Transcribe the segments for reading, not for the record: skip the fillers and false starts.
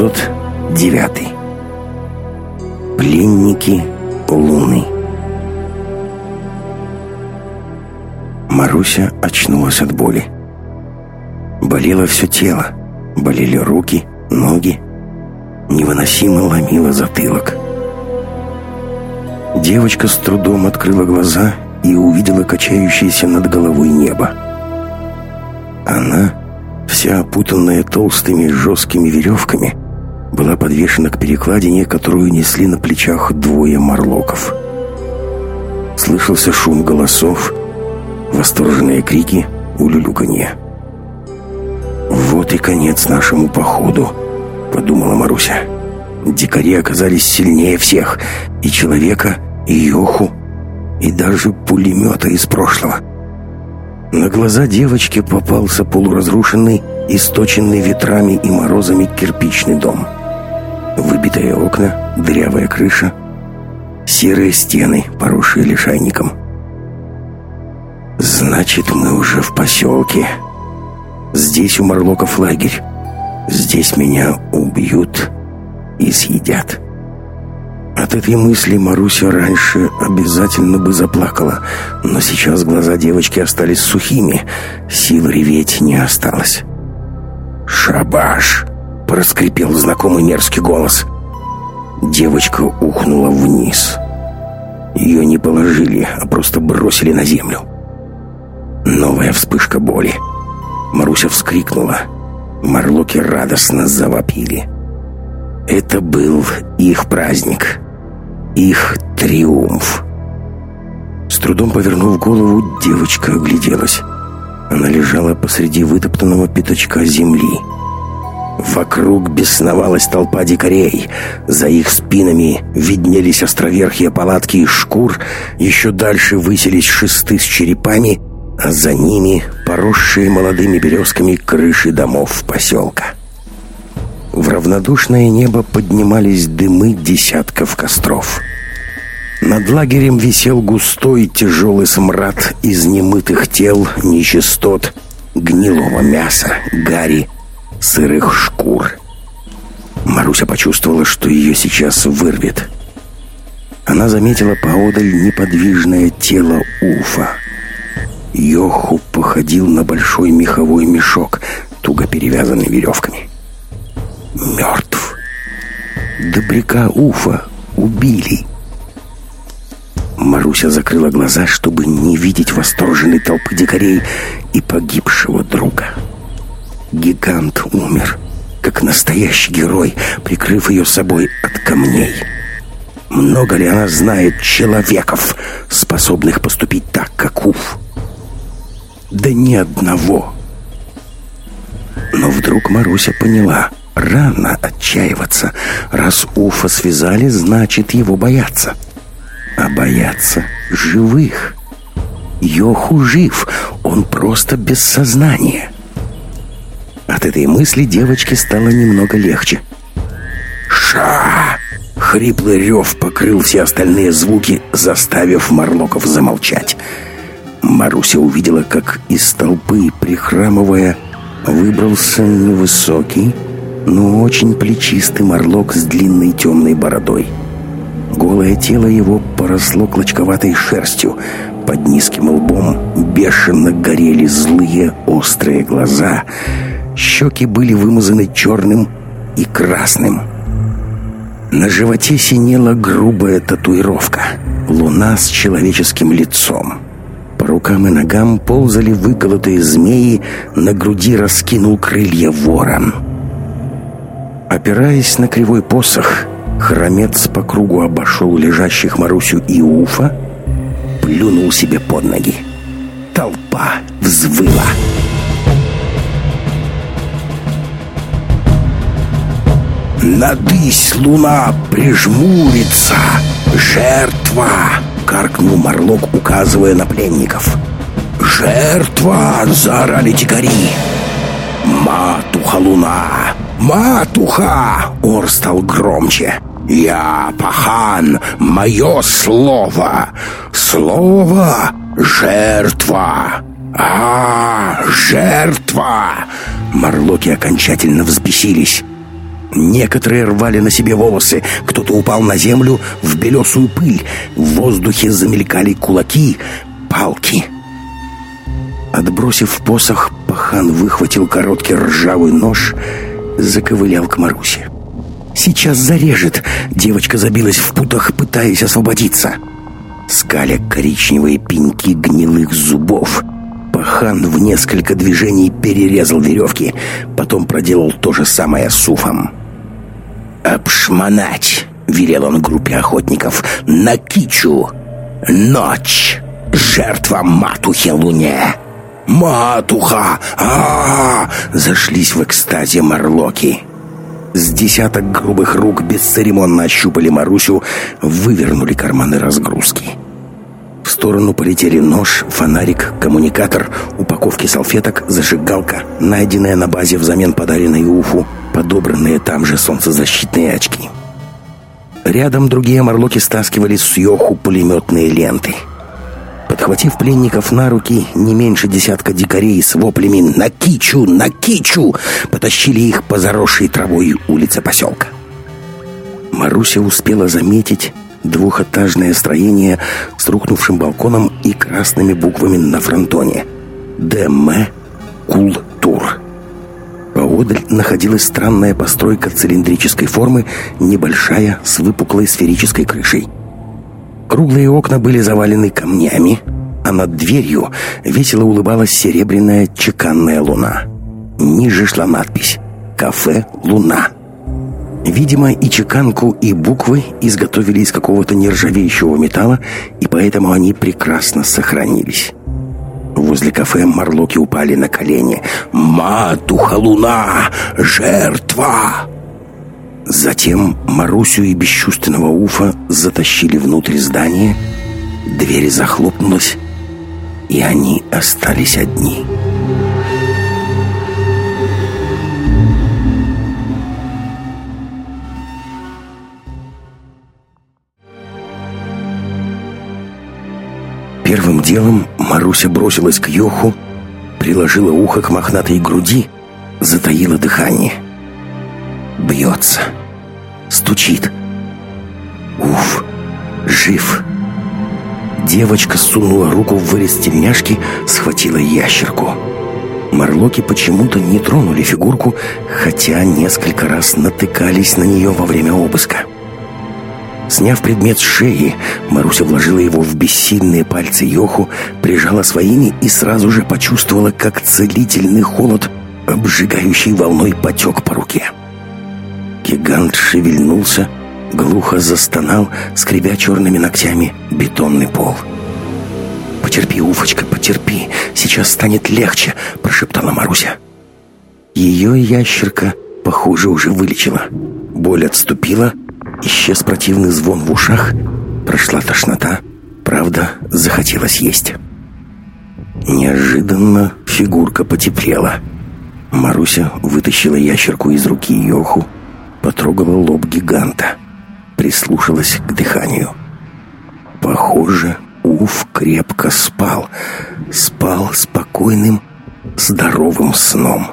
Эпизод 9. Пленники Луны. Маруся очнулась от боли. Болело все тело. Болели руки, ноги. Невыносимо ломило затылок. Девочка с трудом открыла глаза и увидела качающееся над головой небо. Она, вся опутанная толстыми жесткими веревками, была подвешена к перекладине, которую несли на плечах двое морлоков. Слышался шум голосов, восторженные крики, улюлюканье. «Вот и конец нашему походу», — подумала Маруся. Дикари оказались сильнее всех, и человека, и Йоху, и даже пулемета из прошлого. На глаза девочки попался полуразрушенный, источенный ветрами и морозами кирпичный дом. Выбитые окна, дырявая крыша, серые стены, поросшие лишайником. «Значит, мы уже в поселке. Здесь у морлоков лагерь. Здесь меня убьют и съедят». От этой мысли Маруся раньше обязательно бы заплакала, но сейчас глаза девочки остались сухими, сил реветь не осталось. «Шабаш!» — проскрипел знакомый мерзкий голос. Девочка ухнула вниз. Ее не положили, а просто бросили на землю. Новая вспышка боли. Маруся вскрикнула. Морлоки радостно завопили. Это был их праздник. Их триумф. С трудом повернув голову, девочка огляделась. Она лежала посреди вытоптанного пятачка земли. Вокруг бесновалась толпа дикарей. За их спинами виднелись островерхие палатки из шкур. Еще дальше высились шесты с черепами, а за ними поросшие молодыми березками крыши домов поселка. В равнодушное небо поднимались дымы десятков костров. Над лагерем висел густой тяжелый смрад из немытых тел, нечистот, гнилого мяса, гари, сырых шкур. Маруся почувствовала, что ее сейчас вырвет. Она заметила поодаль неподвижное тело Уфа. Йоху походил на большой меховой мешок, туго перевязанный веревками. Мертв. Добряка Уфа убили. Маруся закрыла глаза, чтобы не видеть восторженной толпы дикарей и погибшего друга. Гигант умер, как настоящий герой, прикрыв ее собой от камней. Много ли она знает человеков, способных поступить так, как Уф? Да ни одного. Но вдруг Маруся поняла: рано отчаиваться. Раз Уфа связали, значит, его боятся. А боятся живых. Йоху жив, он просто без сознания. От этой мысли девочке стало немного легче. «Ша!» — хриплый рев покрыл все остальные звуки, заставив морлоков замолчать. Маруся увидела, как из толпы, прихрамывая, выбрался невысокий, но очень плечистый морлок с длинной темной бородой. Голое тело его поросло клочковатой шерстью. Под низким лбом бешено горели злые острые глаза. Щеки были вымазаны черным и красным. На животе синела грубая татуировка — луна с человеческим лицом. По рукам и ногам ползали выколотые змеи, на груди раскинул крылья ворон. Опираясь на кривой посох, хромец по кругу обошел лежащих Марусю и Уфа, плюнул себе под ноги. Толпа взвыла. «Надысь, луна, прижмурится! Жертва!» — каркнул морлок, указывая на пленников. «Жертва!» — заорали дикари. «Матуха, луна! Матуха!» — ор стал громче. «Я пахан! Мое слово! Слово! Жертва! Жертва!» Морлоки окончательно взбесились. Некоторые рвали на себе волосы, кто-то упал на землю в белесую пыль. В воздухе замелькали кулаки, палки. Отбросив посох, пахан выхватил короткий ржавый нож, заковылял к Марусе. «Сейчас зарежет!» Девочка забилась в путах, пытаясь освободиться. Скаля коричневые пеньки гнилых зубов, пахан в несколько движений перерезал веревки, потом проделал то же самое с уфом. «Обшмонать!» — велел он группе охотников. «На кичу! Ночь! Жертва матухе Луне!» «Матуха! Зашлись в экстазе морлоки. С десяток грубых рук бесцеремонно ощупали Марусю, вывернули карманы разгрузки. В сторону полетели нож, фонарик, коммуникатор, упаковки салфеток, зажигалка, найденная на базе взамен подаренной Уфу, подобранные там же солнцезащитные очки. Рядом другие морлоки стаскивали с Йоху пулеметные ленты. Подхватив пленников на руки, не меньше десятка дикарей с воплями «На кичу! На кичу!» потащили их по заросшей травой улице поселка. Маруся успела заметить двухэтажное строение с рухнувшим балконом и красными буквами на фронтоне «ДМ Культур». Поодаль находилась странная постройка цилиндрической формы, небольшая, с выпуклой сферической крышей. Круглые окна были завалены камнями, а над дверью весело улыбалась серебряная чеканная луна. Ниже шла надпись «Кафе Луна». Видимо, и чеканку, и буквы изготовили из какого-то нержавеющего металла, и поэтому они прекрасно сохранились. Возле кафе морлоки упали на колени. «Матуха Луна! Жертва!» Затем Марусю и бесчувственного Уфа затащили внутрь здания, дверь захлопнулась, и они остались одни. Первым делом Маруся бросилась к Йоху, приложила ухо к мохнатой груди, затаила дыхание. Бьется. Стучит. Уф, жив. Девочка сунула руку в вырез тельняшки, схватила ящерку. Морлоки почему-то не тронули фигурку, хотя несколько раз натыкались на нее во время обыска. Сняв предмет с шеи, Маруся вложила его в бессильные пальцы Йоху, прижала своими и сразу же почувствовала, как целительный холод, обжигающий волной, потек по руке. Гигант шевельнулся, глухо застонал, скребя черными ногтями бетонный пол. «Потерпи, Уфочка, потерпи, сейчас станет легче», — прошептала Маруся. Ее ящерка, похоже, уже вылечила. Боль отступила, исчез противный звон в ушах, прошла тошнота, правда, захотелось есть. Неожиданно фигурка потеплела. Маруся вытащила ящерку из руки Йоху, потрогала лоб гиганта, прислушалась к дыханию. Похоже, Уф крепко спал. Спал спокойным, здоровым сном.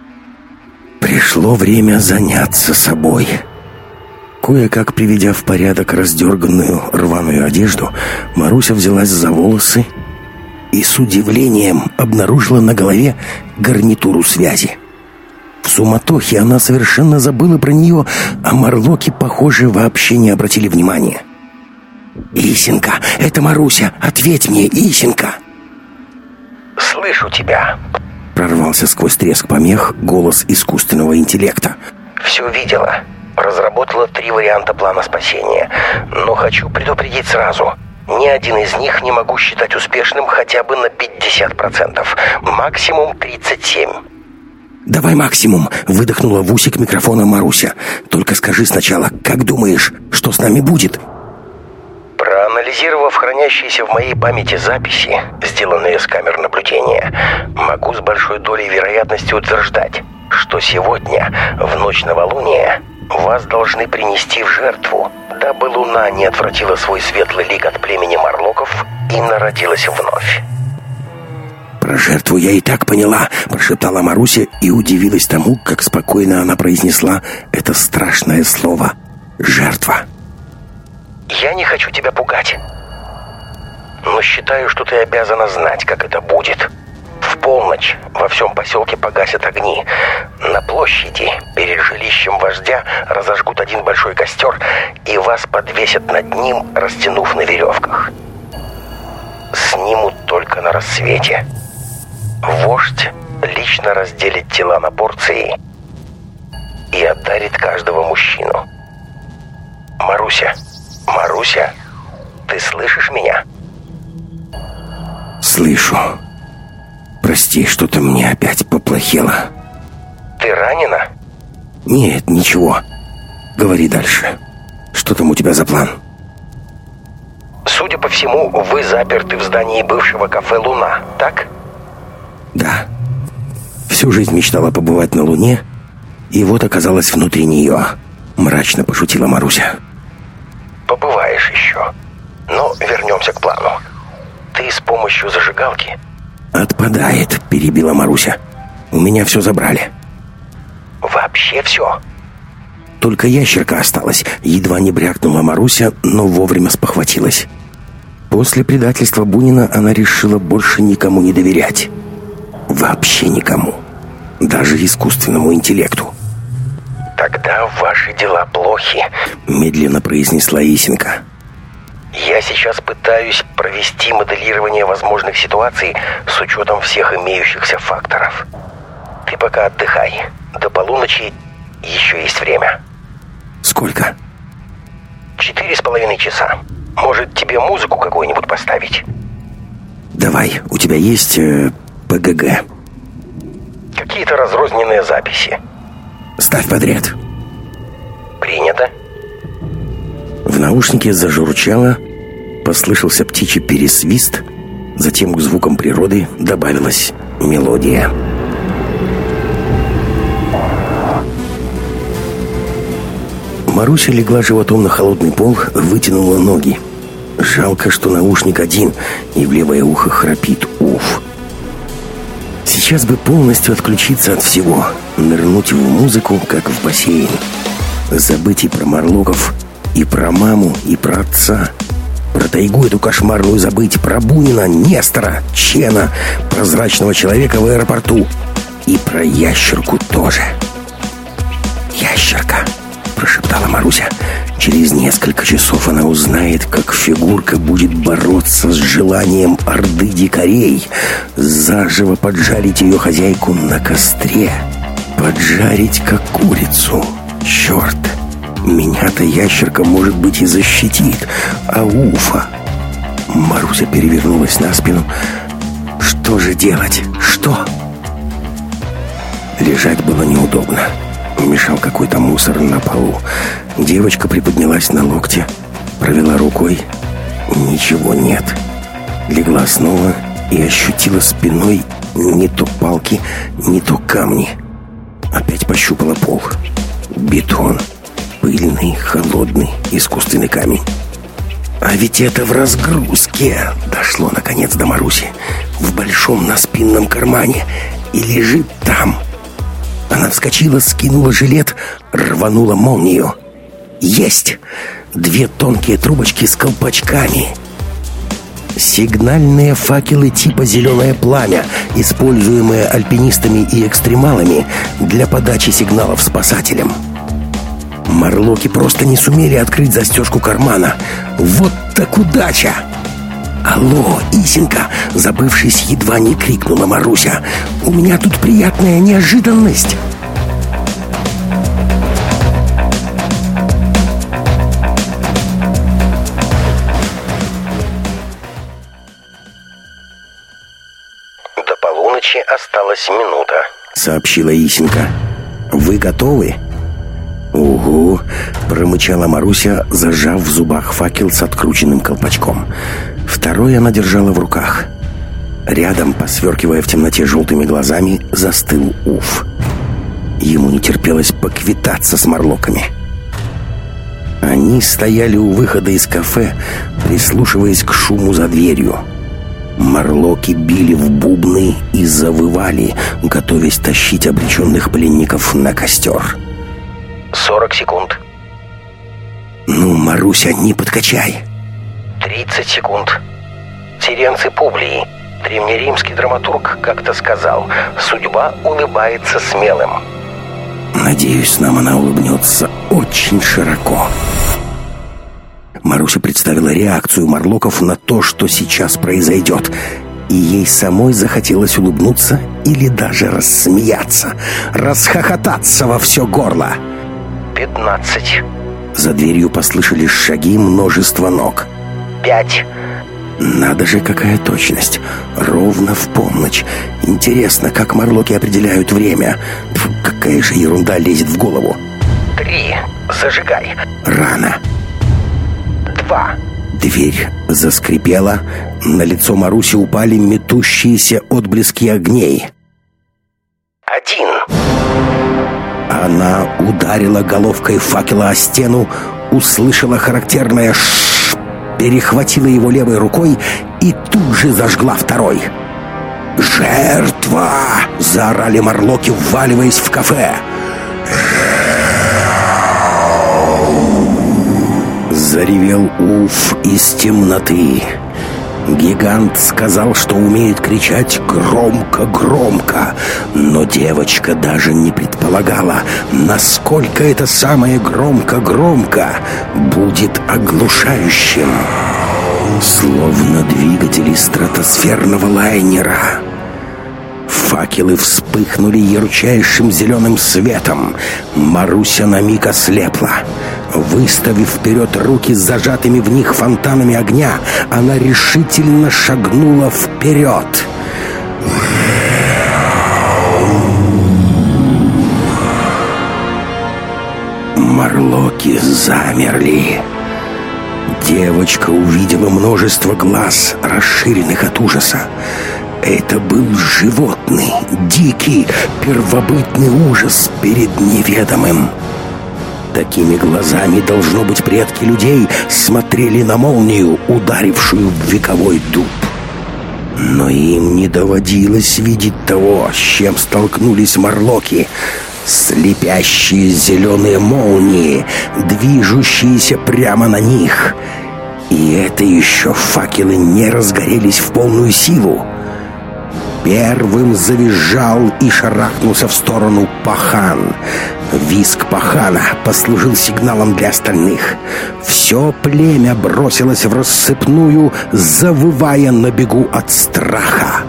Пришло время заняться собой. Кое-как приведя в порядок раздерганную рваную одежду, Маруся взялась за волосы и с удивлением обнаружила на голове гарнитуру связи. В суматохе она совершенно забыла про нее, а морлоки, похоже, вообще не обратили внимания. «Исенька, это Маруся! Ответь мне, Исенька!» «Слышу тебя!» — прорвался сквозь треск помех голос искусственного интеллекта. «Все видела. Разработала 3 варианта плана спасения. Но хочу предупредить сразу. Ни один из них не могу считать успешным хотя бы на 50%. Максимум 37%. «Давай максимум!» — выдохнула в усик микрофона Маруся. «Только скажи сначала, как думаешь, что с нами будет?» Проанализировав хранящиеся в моей памяти записи, сделанные с камер наблюдения, могу с большой долей вероятности утверждать, что сегодня, в ночь новолуния, вас должны принести в жертву, дабы луна не отвратила свой светлый лик от племени морлоков и народилась вновь. Про жертву я и так поняла», — прошептала Маруся и удивилась тому, как спокойно она произнесла это страшное слово «жертва». «Я не хочу тебя пугать, но считаю, что ты обязана знать, как это будет. В полночь во всем поселке погасят огни. На площади перед жилищем вождя разожгут один большой костер, и вас подвесят над ним, растянув на веревках. Снимут только на рассвете. Вождь лично разделит тела на порции и отдарит каждого мужчину. Маруся, ты слышишь меня?» «Слышу. Прости, что-то мне опять поплохело». «Ты ранена?» «Нет, ничего. Говори дальше. Что там у тебя за план?» «Судя по всему, вы заперты в здании бывшего кафе «Луна», так?» «Да. Всю жизнь мечтала побывать на Луне, и вот оказалась внутри нее», — мрачно пошутила Маруся. «Побываешь еще. Но вернемся к плану. Ты с помощью зажигалки...» «Отпадает», — перебила Маруся. «У меня все забрали». «Вообще все?» «Только ящерка осталась», — едва не брякнула Маруся, но вовремя спохватилась. После предательства Бунина она решила больше никому не доверять. Вообще никому. Даже искусственному интеллекту. «Тогда ваши дела плохи», — медленно произнесла Исенька. «Я сейчас пытаюсь провести моделирование возможных ситуаций с учетом всех имеющихся факторов. Ты пока отдыхай. До полуночи еще есть время». «Сколько?» 4,5 часа. Может, тебе музыку какую-нибудь поставить?» «Давай, у тебя есть ПГГ?» «Какие-то разрозненные записи». «Ставь подряд». «Принято». В наушнике зажурчало, послышался птичий пересвист, затем к звукам природы добавилась мелодия. Маруся легла животом на холодный пол, вытянула ноги. Жалко, что наушник один, и в левое ухо храпит уф. Сейчас бы полностью отключиться от всего, нырнуть в музыку, как в бассейн. Забыть и про Марлоков, и про маму, и про отца. Про тайгу эту кошмарную забыть, про Бунина, Нестора, Чена, прозрачного человека в аэропорту. И про ящерку тоже. «Ящерка», — прошептала Маруся. «Через несколько часов она узнает, как фигурка будет бороться с желанием орды дикарей, заживо поджарить ее хозяйку на костре, поджарить как курицу. Черт, меня-то ящерка, может быть, и защитит, а Уфа...» Маруся перевернулась на спину. «Что же делать? Что?» Лежать было неудобно. Мешал какой-то мусор на полу. Девочка приподнялась на локте, провела рукой. Ничего нет. Легла снова и ощутила спиной не то палки, не то камни. Опять пощупала пол. Бетон. Пыльный, холодный, искусственный камень. А ведь это в разгрузке. Дошло наконец до Маруси. В большом наспинном кармане. И лежит там. Она вскочила, скинула жилет, рванула молнию. Есть! 2 тонкие трубочки с колпачками. Сигнальные факелы типа «Зеленое пламя», используемые альпинистами и экстремалами для подачи сигналов спасателям. Марлоки просто не сумели открыть застежку кармана. Вот так удача! «Алло, Исенька!» — забывшись, едва не крикнула Маруся. «У меня тут приятная неожиданность!» «До полуночи осталась минута», — сообщила Исенька. «Вы готовы?» «Угу», — промычала Маруся, зажав в зубах факел с открученным колпачком. Второй она держала в руках. Рядом, посверкивая в темноте желтыми глазами, застыл Уф. Ему не терпелось поквитаться с Марлоками. Они стояли у выхода из кафе, прислушиваясь к шуму за дверью. Марлоки били в бубны и завывали, готовясь тащить обреченных пленников на костер. 40 секунд. Ну, Маруся, не подкачай. 30 секунд. Теренций Публий, древнеримский драматург, как-то сказал: «Судьба улыбается смелым». Надеюсь, нам она улыбнется очень широко. Маруся представила реакцию Марлоков на то, что сейчас произойдет, и ей самой захотелось улыбнуться или даже рассмеяться, расхохотаться во все горло. 15. За дверью послышались шаги, множество ног. 5. Надо же, какая точность. Ровно в полночь. Интересно, как Марлоки определяют время. Фу, какая же ерунда лезет в голову. 3. Зажигай. Рано. 2. Дверь заскрипела. На лицо Маруси упали метущиеся отблески огней. 1. Она ударила головкой факела о стену, услышала характерное «ш», перехватила его левой рукой и тут же зажгла второй. «Жертва!» — заорали Марлоки, вваливаясь в кафе. Заревел Уф из темноты. Гигант сказал, что умеет кричать громко-громко, но девочка даже не предполагала, насколько это самое громко-громко будет оглушающим. Словно двигатели стратосферного лайнера. Факелы вспыхнули ярчайшим зеленым светом. Маруся на миг ослепла. Выставив вперед руки с зажатыми в них фонтанами огня, она решительно шагнула вперед. Марлоки замерли. Девочка увидела множество глаз, расширенных от ужаса. Это был животный, дикий, первобытный ужас перед неведомым. Такими глазами, должно быть, предки людей смотрели на молнию, ударившую в вековой дуб. Но им не доводилось видеть того, с чем столкнулись Марлоки. Слепящие зеленые молнии, движущиеся прямо на них. И это еще факелы не разгорелись в полную силу. Первым завизжал и шарахнулся в сторону пахан. Визг пахана послужил сигналом для остальных. Все племя бросилось в рассыпную, завывая на бегу от страха.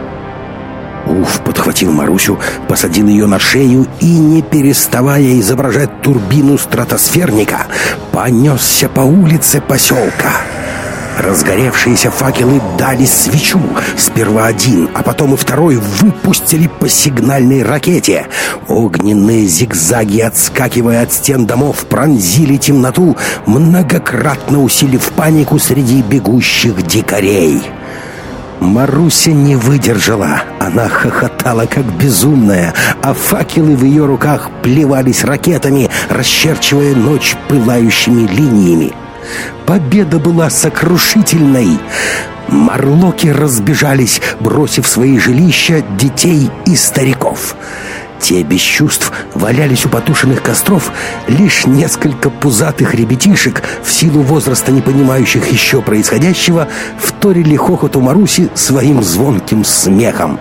Уф подхватил Марусю, посадил ее на шею и, не переставая изображать турбину стратосферника, понесся по улице поселка. Разгоревшиеся факелы дали свечу. Сперва один, а потом и второй выпустили по сигнальной ракете. Огненные зигзаги, отскакивая от стен домов, пронзили темноту, многократно усилив панику среди бегущих дикарей. Маруся не выдержала. Она хохотала, как безумная, а факелы в ее руках плевались ракетами, расчерчивая ночь пылающими линиями. Победа была сокрушительной. Марлоки разбежались, бросив свои жилища, детей и стариков. Те без чувств валялись у потушенных костров. Лишь несколько пузатых ребятишек, в силу возраста не понимающих еще происходящего, вторили хохоту Маруси своим звонким смехом.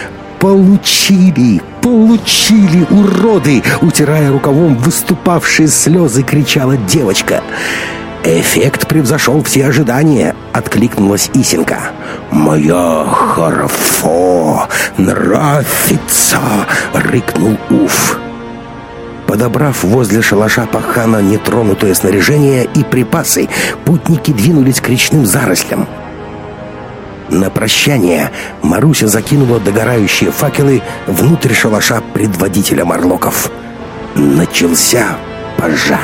«Получили! Получили, уроды!» Утирая рукавом выступавшие слезы, кричала девочка. «Эффект превзошел все ожидания», — откликнулась Исенька. «Моя хорошо нравится», — рыкнул Уф. Подобрав возле шалаша пахана нетронутое снаряжение и припасы, путники двинулись к речным зарослям. На прощание Маруся закинула догорающие факелы внутрь шалаша предводителя Марлоков. Начался пожар.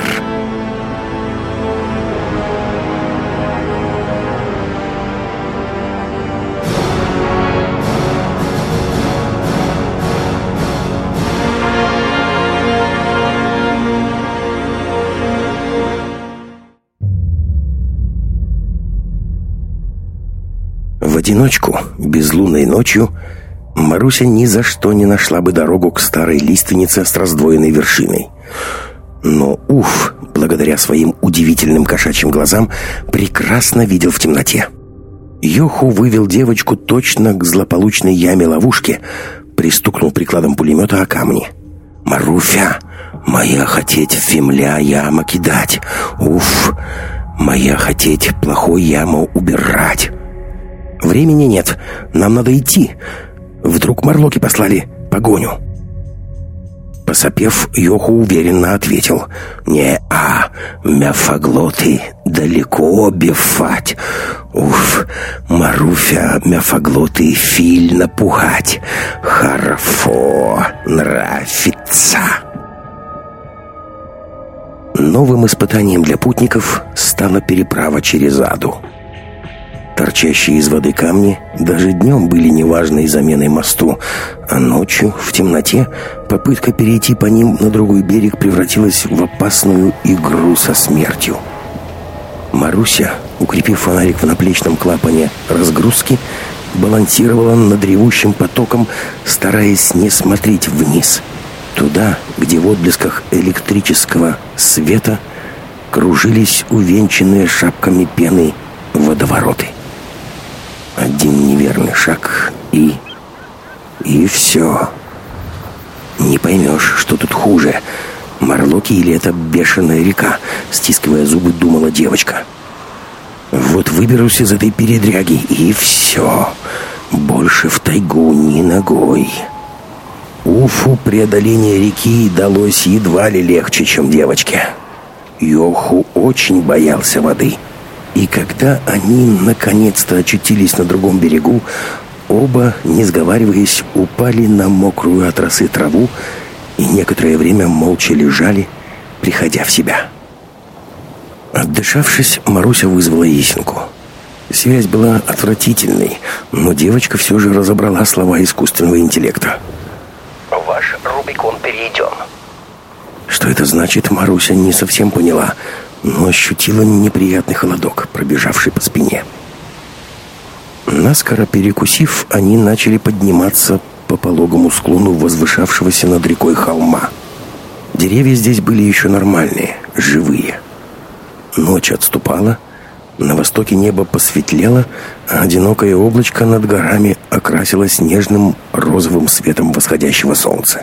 В одиночку, безлунной ночью, Маруся ни за что не нашла бы дорогу к старой лиственнице с раздвоенной вершиной. Но Уф, благодаря своим удивительным кошачьим глазам, прекрасно видел в темноте. Йоху вывел девочку точно к злополучной яме-ловушке, пристукнул прикладом пулемета о камни. «Маруфя, моя хотеть фемля яма кидать. Уф, моя хотеть плохой яму убирать. Времени нет, нам надо идти. Вдруг морлоки послали погоню». Посопев, Йоху уверенно ответил: «Не-а, мяфоглоты далеко бифать. Уф, Маруфя, мяфоглоты филь напугать. Харфо нравится». Новым испытанием для путников стала переправа через Аду. Торчащие из воды камни даже днем были неважной заменой мосту, а ночью, в темноте, попытка перейти по ним на другой берег превратилась в опасную игру со смертью. Маруся, укрепив фонарик в наплечном клапане разгрузки, балансировала над ревущим потоком, стараясь не смотреть вниз, туда, где в отблесках электрического света кружились увенчанные шапками пены водовороты. Один неверный шаг и все. Не поймешь, что тут хуже, морлоки или это бешеная река, стискивая зубы, думала девочка. Вот выберусь из этой передряги, и все. Больше в тайгу ни ногой. Уфу преодоление реки далось едва ли легче, чем девочке. Йоху очень боялся воды. И когда они наконец-то очутились на другом берегу, оба, не сговариваясь, упали на мокрую от росы траву и некоторое время молча лежали, приходя в себя. Отдышавшись, Маруся вызвала Есеньку. Связь была отвратительной, но девочка все же разобрала слова искусственного интеллекта. «Ваш Рубикон перейден». Что это значит, Маруся не совсем поняла, но ощутила неприятный холодок, пробежавший по спине. Наскоро перекусив, они начали подниматься по пологому склону возвышавшегося над рекой холма. Деревья здесь были еще нормальные, живые. Ночь отступала, на востоке небо посветлело, а одинокое облачко над горами окрасилось нежным розовым светом восходящего солнца.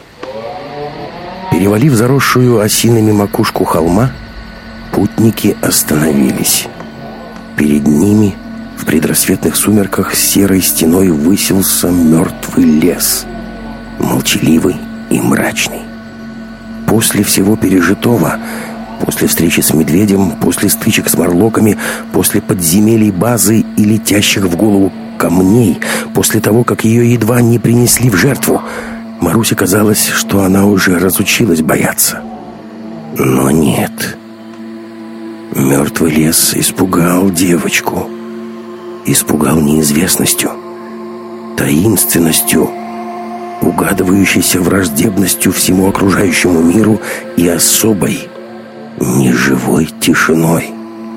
Перевалив заросшую осинами макушку холма, путники остановились. Перед ними в предрассветных сумерках серой стеной высился мертвый лес, молчаливый и мрачный. После всего пережитого, после встречи с медведем, после стычек с морлоками, после подземелий базы и летящих в голову камней, после того, как ее едва не принесли в жертву, Марусе казалось, что она уже разучилась бояться. Но нет. Мертвый лес испугал девочку. Испугал неизвестностью, таинственностью, угадывающейся враждебностью всему окружающему миру и особой, неживой тишиной.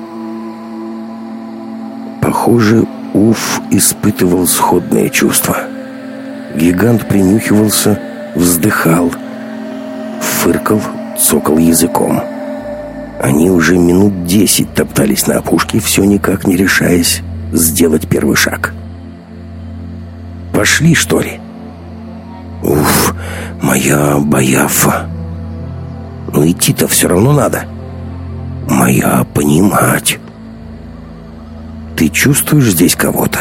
Похоже, Уф испытывал сходные чувства. Гигант принюхивался, вздыхал, фыркал, цокал языком. Они уже минут 10 топтались на опушке, все никак не решаясь сделать первый шаг. «Пошли, что ли?» «Уф, моя бояфа. Но идти-то все равно надо. Моя понимать. Ты чувствуешь здесь кого-то?»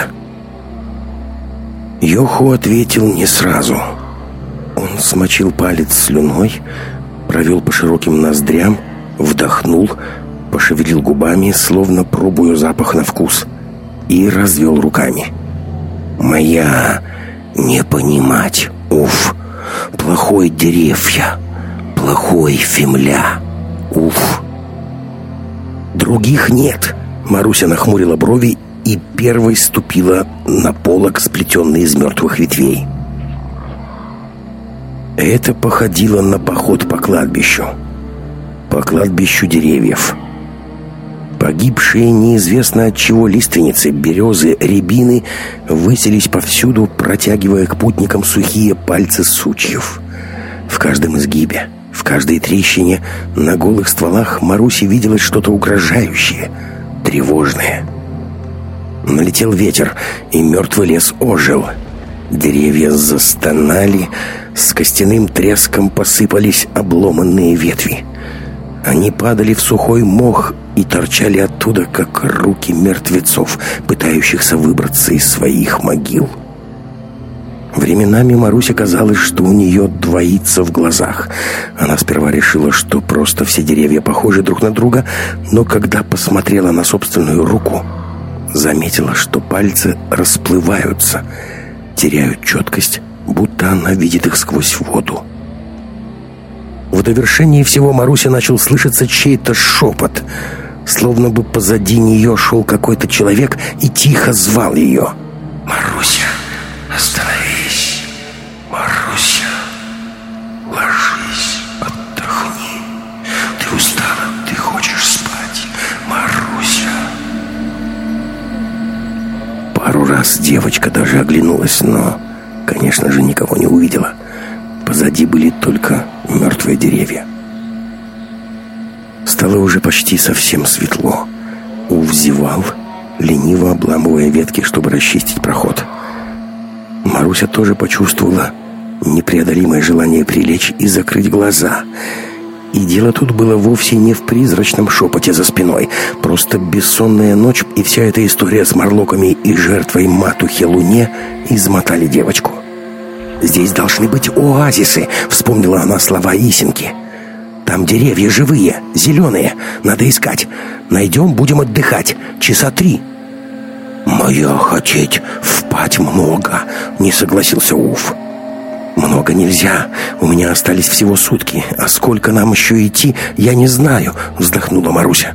Йоху ответил не сразу. Он смочил палец слюной, провел по широким ноздрям, вдохнул, пошевелил губами, словно пробуя запах на вкус, и развел руками. «Моя не понимать, уф, плохой деревья, плохой фемля, уф». «Других нет», — Маруся нахмурила брови и первой ступила на полог, сплетенный из мертвых ветвей. Это походило на поход по кладбищу деревьев. По Погибшие неизвестно от чего лиственницы, березы, рябины высились повсюду, протягивая к путникам сухие пальцы сучьев. В каждом изгибе, в каждой трещине на голых стволах Марусе виделось что-то угрожающее, тревожное. Налетел ветер, и мертвый лес ожил. Деревья застонали, с костяным треском посыпались обломанные ветви. Они падали в сухой мох и торчали оттуда, как руки мертвецов, пытающихся выбраться из своих могил. Временами Марусе казалось, что у нее двоится в глазах. Она сперва решила, что просто все деревья похожи друг на друга, но когда посмотрела на собственную руку, заметила, что пальцы расплываются, теряют четкость, будто она видит их сквозь воду. В довершении всего Марусе начал слышаться чей-то шепот, словно бы позади нее шел какой-то человек и тихо звал ее. «Маруся, остановись! Маруся, ложись, отдохни. Ты устала, ты хочешь спать. Маруся!» Пару раз девочка даже оглянулась, но, конечно же, никого не увидела. Позади были только мертвые деревья. Стало уже почти совсем светло. Уф зевал, лениво обламывая ветки, чтобы расчистить проход. Маруся тоже почувствовала непреодолимое желание прилечь и закрыть глаза. И дело тут было вовсе не в призрачном шепоте за спиной. Просто бессонная ночь и вся эта история с морлоками и жертвой матухи Луне измотали девочку. «Здесь должны быть оазисы», — вспомнила она слова Исеньки. «Там деревья живые, зеленые. Надо искать. Найдем, будем отдыхать. Часа 3». «Моя хотеть впать много», — не согласился Уф. «Много нельзя. У меня остались всего сутки. А сколько нам еще идти, я не знаю», — вздохнула Маруся.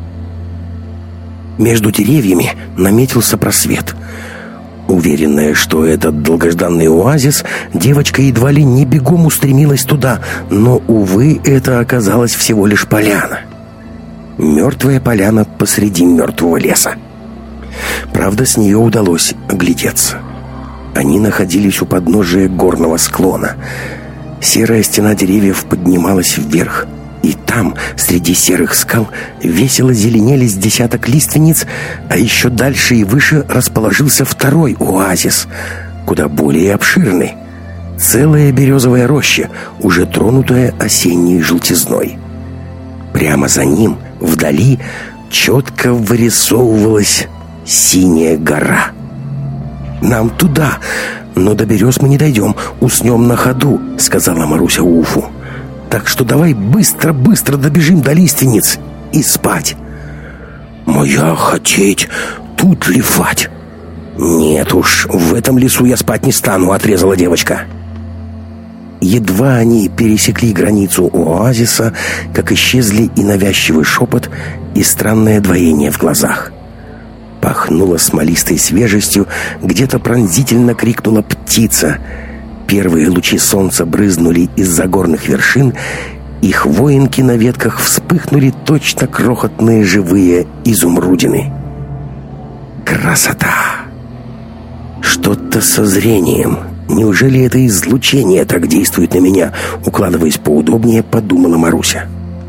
Между деревьями наметился просвет. Уверенная, что этот долгожданный оазис, девочка едва ли не бегом устремилась туда, но, увы, это оказалось всего лишь поляна. Мертвая поляна посреди мертвого леса. Правда, с нее удалось оглядеться. Они находились у подножия горного склона. Серая стена деревьев поднималась вверх, и там, среди серых скал, весело зеленелись десяток лиственниц, а еще дальше и выше расположился второй оазис, куда более обширный. Целая березовая роща, уже тронутая осенней желтизной. Прямо за ним, вдали, четко вырисовывалась синяя гора. «Нам туда, но до берез мы не дойдем, уснем на ходу», — сказала Маруся Уфу. «Так что давай быстро-быстро добежим до лиственниц и спать». «Моя хотеть тут лифать». «Нет уж, в этом лесу я спать не стану», — отрезала девочка. Едва они пересекли границу оазиса, как исчезли и навязчивый шепот, и странное двоение в глазах. Пахнуло смолистой свежестью, где-то пронзительно крикнула птица. Первые лучи солнца брызнули из-за горных вершин, и хвоинки на ветках вспыхнули точно крохотные живые изумрудины. Красота! Что-то со зрением. Неужели это излучение так действует на меня? Укладываясь поудобнее, подумала Маруся.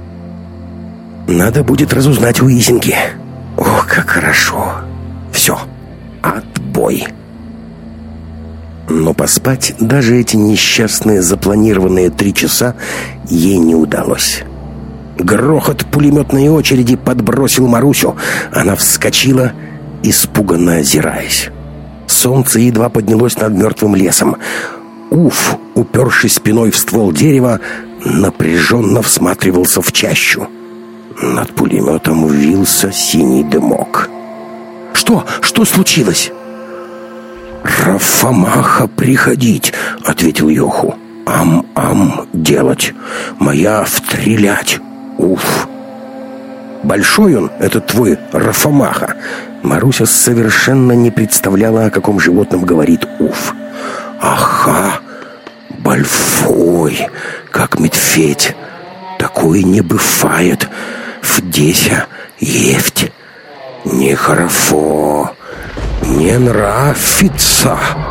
Надо будет разузнать у Исеньки. Ох, как хорошо! Все, отбой! Но поспать даже эти несчастные запланированные 3 часа ей не удалось. Грохот пулеметной очереди подбросил Марусю. Она вскочила, испуганно озираясь. Солнце едва поднялось над мертвым лесом. Уф, упершись спиной в ствол дерева, напряженно всматривался в чащу. Над пулеметом вился синий дымок. «Что случилось?» «Рафамаха приходить», — ответил Йоху. «Ам-ам делать, моя встрелять. Уф». «Большой он, этот твой Рафамаха?» Маруся совершенно не представляла, о каком животном говорит Уф. «Ага, большой, как медведь. Такой не бывает. В деся ефть. Нехорошо, не нравится.